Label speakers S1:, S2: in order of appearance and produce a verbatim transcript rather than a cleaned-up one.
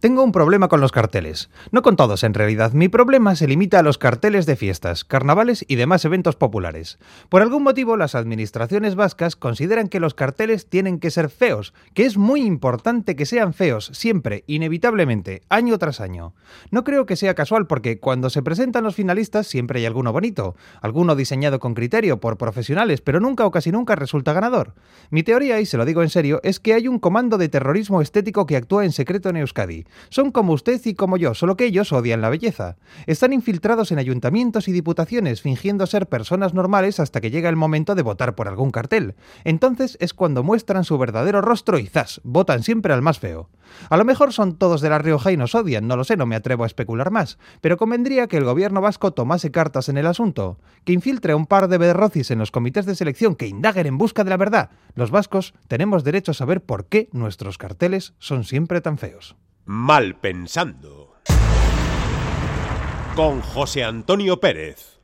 S1: Tengo un problema con los carteles. No con todos, en realidad. Mi problema se limita a los carteles de fiestas, carnavales y demás eventos populares. Por algún motivo, las administraciones vascas consideran que los carteles tienen que ser feos, que es muy importante que sean feos, siempre, inevitablemente, año tras año. No creo que sea casual porque cuando se presentan los finalistas siempre hay alguno bonito, alguno diseñado con criterio por profesionales, pero nunca o casi nunca resulta ganador. Mi teoría, y se lo digo en serio, es que hay un comando de terrorismo estético que actúa en secreto en Euskadi. Son como usted y como yo, solo que ellos odian la belleza. Están infiltrados en ayuntamientos y diputaciones, fingiendo ser personas normales hasta que llega el momento de votar por algún cartel. Entonces es cuando muestran su verdadero rostro y ¡zas!, votan siempre al más feo. A lo mejor son todos de La Rioja y nos odian, no lo sé, no me atrevo a especular más, pero convendría que el gobierno vasco tomase cartas en el asunto, que infiltre a un par de berrocis en los comités de selección que indaguen en busca de la verdad. Los vascos tenemos derecho a saber por qué nuestros carteles son siempre tan feos.
S2: Mal pensando. Con José Antonio Pérez.